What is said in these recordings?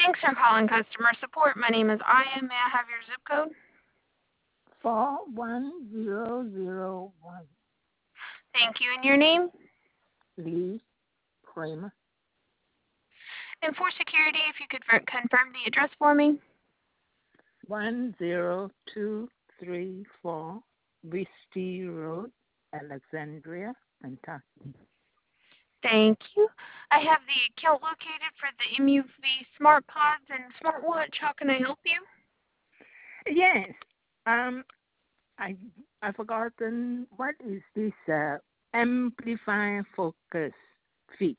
Thanks for calling customer support. My name is Aya. May I have your zip code? 41001. Thank you. And your name? Lee Kramer. And for security, if you could confirm the address for me. 10234 Vistey Road, Alexandria, Kentucky. Thank you. I have the account located for the MUV Smart Pods and Smartwatch. How can I help you? Yes. I forgotten what is this amplifier focus fit.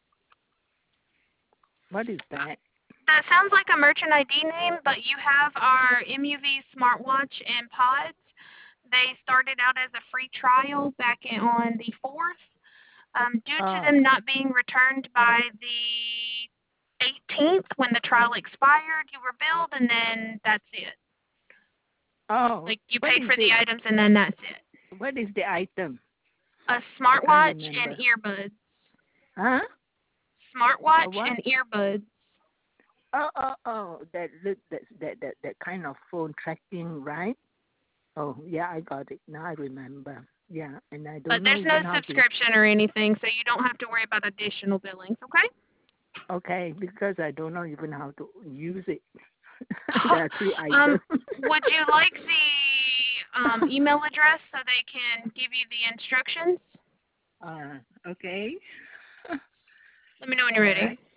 What is that? That sounds like a merchant ID name, but you have our MUV Smartwatch and Pods. They started out as a free trial back on the 4th. Due to them not being returned by the 18th when the trial expired, you were billed, and then that's it. Oh. Like, you paid for the items, and then that's it. What is the item? A smartwatch and earbuds. Huh? Smartwatch and earbuds. That kind of phone tracking, right? Oh, yeah, I got it. Now I remember. Yeah, and I don't know. But there's no subscription or anything, so you don't have to worry about additional billings, okay? Okay, because I don't know even how to use it. There are 3 items. Would you like the email address so they can give you the instructions? Okay. Let me know when you're ready. Right.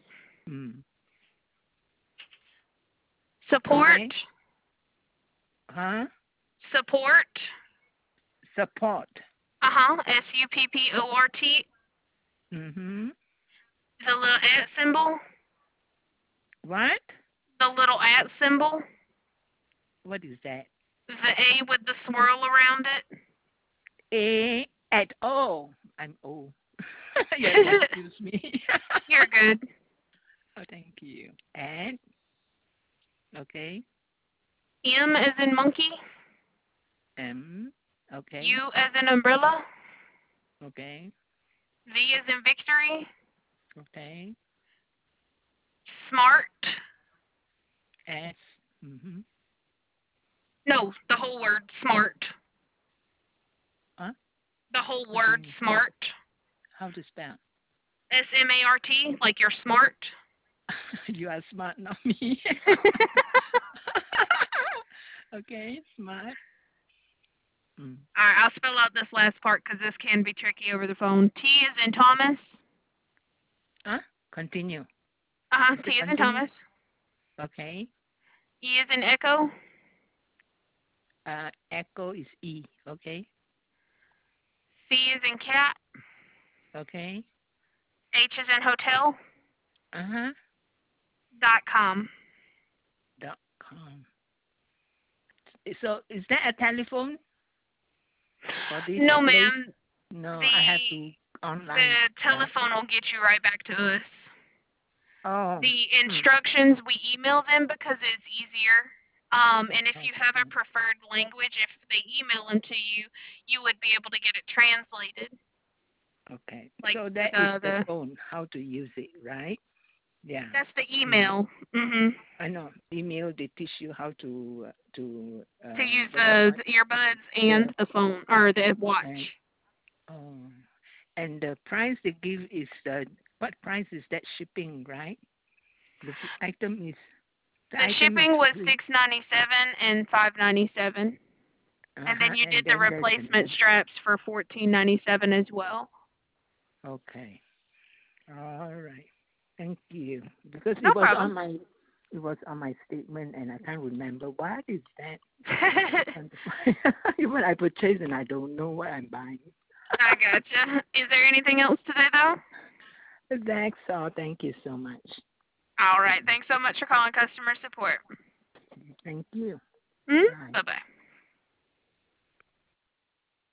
Support. Okay. Huh? Support. Support. SUPPORT. Mhm. The little @ symbol. What? The little @ symbol. What is that? The A with the swirl around it. A at O. I'm O. Yeah, excuse me. You're good. Oh, thank you. And okay. M as in monkey. M. Okay. U as in umbrella. Okay. V as in victory. Okay. Smart. S. Mhm. No, the whole word smart. Huh? The whole word smart. How to spell? SMART, like you're smart. You are smart, not me. Okay, smart. All right, I'll spell out this last part because this can be tricky over the phone. T is in Thomas. Continue. T is in Thomas. Okay. E is in Echo. Echo is E. Okay. C is in cat. Okay. H is in hotel. .com. .com. So is that a telephone? For this No, place? ma'am. No, I have to online. The telephone will get you right back to us. Oh. The instructions, we email them because it's easier. And if you have a preferred language, if they email them to you, you would be able to get it translated. Okay. Like so that is the phone, how to use it, right? Yeah. That's the email. Mhm. I know. Email, they teach you how to use the earbuds and the phone or the watch. And the price they give is what price is that shipping, right? The item is the shipping was $6.97 and $5.97, and then you did the replacement straps for $14.97 as well. Okay. All right. Thank you. Because No it was problem. on my statement, and I can't remember what is that. Even I purchased and I don't know what I'm buying. I gotcha. Is there anything else today, though? That's all. Thank you so much. All right. Thanks so much for calling customer support. Thank you. Bye-bye.